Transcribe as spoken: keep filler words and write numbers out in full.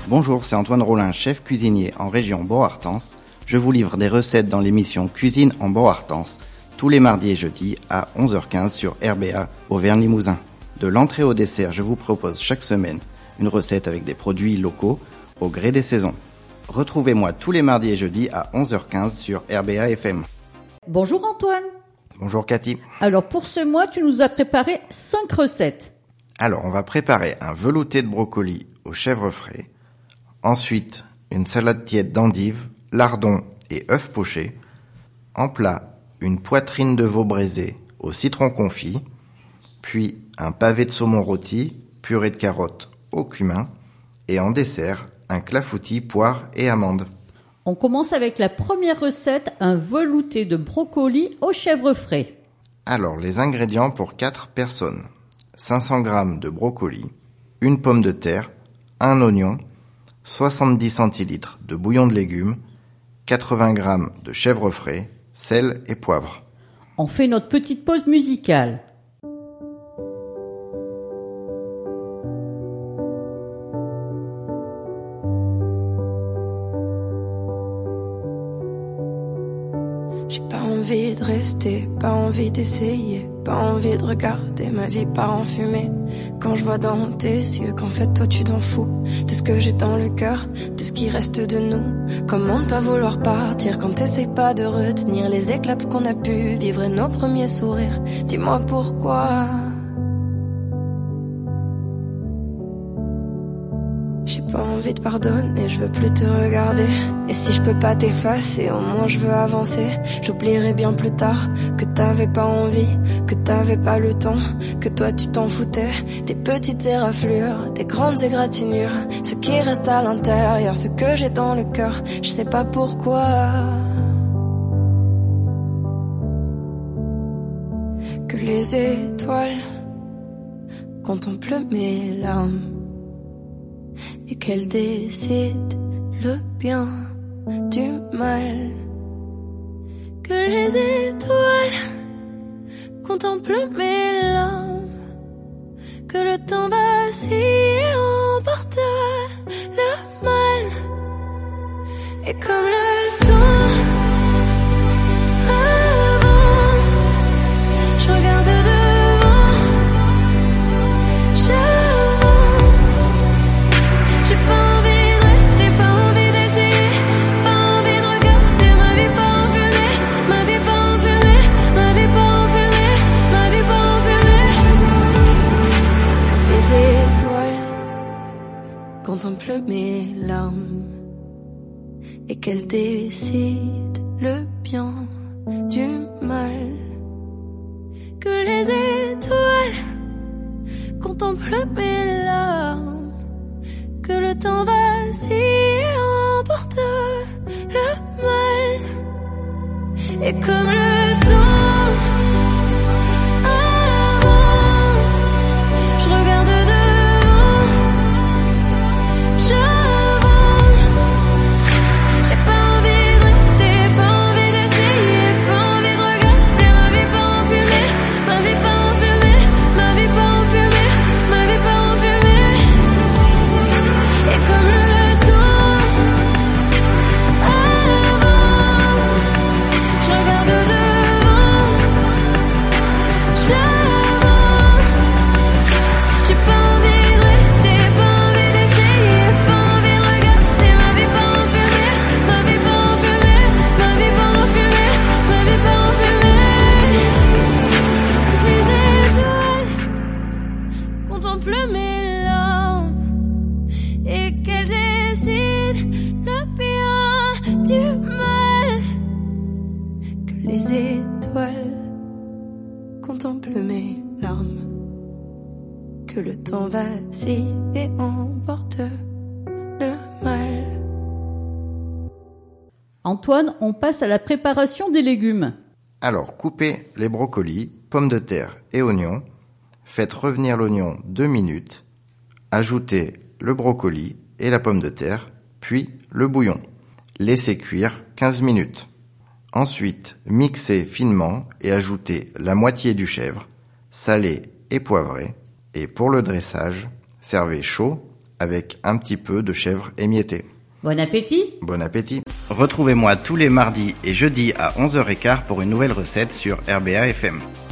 Bonjour, c'est Antoine Rollin, chef cuisinier en région Borartens. Je vous livre des recettes dans l'émission Cuisine en Borartens, tous les mardis et jeudis à onze heures quinze sur R B A Auvergne-Limousin. De l'entrée au dessert, je vous propose chaque semaine une recette avec des produits locaux au gré des saisons. Retrouvez-moi tous les mardis et jeudis à onze heures quinze sur R B A F M. Bonjour Antoine. Bonjour Cathy. Alors pour ce mois, tu nous as préparé cinq recettes. Alors on va préparer un velouté de brocoli au chèvre frais. Ensuite, une salade tiède d'endives, lardons et œufs pochés. En plat, une poitrine de veau braisée au citron confit. Puis un pavé de saumon rôti, purée de carottes au cumin. Et en dessert, un clafoutis poire et amandes. On commence avec la première recette, un velouté de brocoli au chèvre frais. Alors, les ingrédients pour quatre personnes. cinq cents grammes de brocoli, une pomme de terre, un oignon, soixante-dix centilitres de bouillon de légumes, quatre-vingts grammes de chèvre frais, sel et poivre. On fait notre petite pause musicale. J'ai pas envie de rester, pas envie d'essayer, pas envie de regarder ma vie part en fumée. Quand je vois dans tes yeux qu'en fait toi tu t'en fous de ce que j'ai dans le cœur, de ce qui reste de nous. Comment ne pas vouloir partir quand t'essayes pas de retenir les éclats de ce qu'on a pu vivre et nos premiers sourires. Dis-moi pourquoi. J'ai pas envie de pardonner, je veux plus te regarder. Et si je peux pas t'effacer, au moins je veux avancer. J'oublierai bien plus tard que t'avais pas envie, que t'avais pas le temps, que toi tu t'en foutais. Des petites éraflures, des grandes égratignures, ce qui reste à l'intérieur, ce que j'ai dans le cœur, je sais pas pourquoi. Que les étoiles contemplent mes larmes et qu'elle décide le bien du mal. Que les étoiles contemplent mes larmes, que le temps vacille et emporte le mal. Et comme le temps avance, je regarde devant, je J'ai pas envie de rester, pas envie d'essayer, pas envie de regarder ma vie pas en fumée, ma vie pas en fumée, ma vie pas en fumée, ma vie pas en fumée. Que les étoiles contemplent mes larmes et qu'elles décident le bien du mal. Que les étoiles contemplent mes larmes, que le temps vacille et emporte le mal. Et comme le temps avance, je regarde devant, j'avance. J'ai pas envie de rester, pas envie d'essayer, pas envie de regarder ma vie pas en fumée, ma vie pas en fumée, ma vie pas en fumée, ma vie pas en fumée. Et comme le temps avance, je regarde devant, j'avance. J'ai pas envie de rester, pas envie d'essayer, pas envie de regarder ma vie pas en fumée, ma vie pas en fumée, ma vie pas en fumée, ma vie pas en fumée. Les étoiles contemplent mes larmes et qu'elle décide le bien du mal. Que les étoiles contemplent mes larmes, que le temps vacille et emporte le mal. Antoine, on passe à la préparation des légumes. Alors, coupez les brocolis, pommes de terre et oignons. Faites revenir l'oignon deux minutes. Ajoutez le brocoli et la pomme de terre, puis le bouillon. Laissez cuire quinze minutes. Ensuite, mixez finement et ajoutez la moitié du chèvre, salé et poivré. Et pour le dressage, servez chaud avec un petit peu de chèvre émietté. Bon appétit! Bon appétit! Retrouvez-moi tous les mardis et jeudis à onze heures quinze pour une nouvelle recette sur R B A F M.